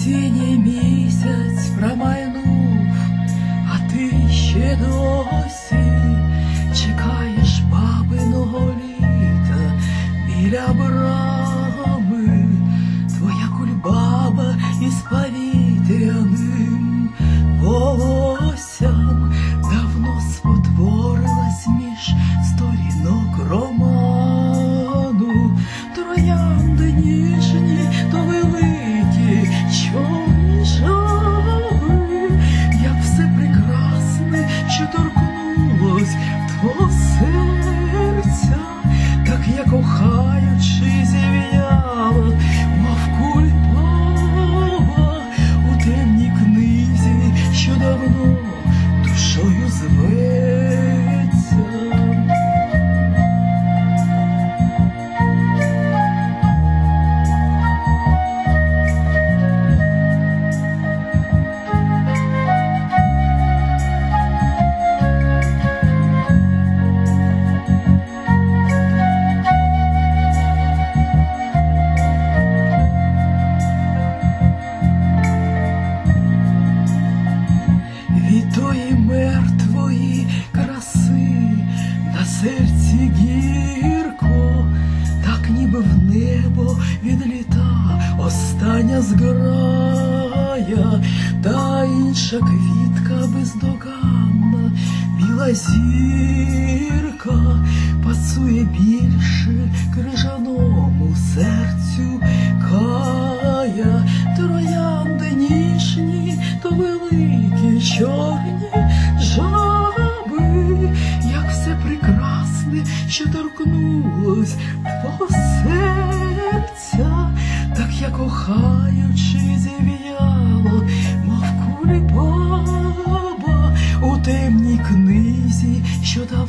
Осінній місяць промайнув, а ти ще досі чекаєш бабиного літа біля брами. Твоя кульбаба із повітряним волоссям давно спотворилась між сторінок роману. Троянди ніжні, то великі чорні жаби, як все прекрасне, що торкнулось твого серця, так я кохаючи зів'яла, мов кульбаба у темній книзі, що давно душою зветься. Від тої мертвої краси на серці гірко, так ніби в небо відліта остання зграя, та інша квітка бездоганна, біла зірка, пасує більше крижаному серцю кая. Троянди ніжні, то великі чорні жаби, як все прекрасне, що торкнулось твого серця, так я кохаючи зів'яла, мов кульбаба у темній книзі, що давно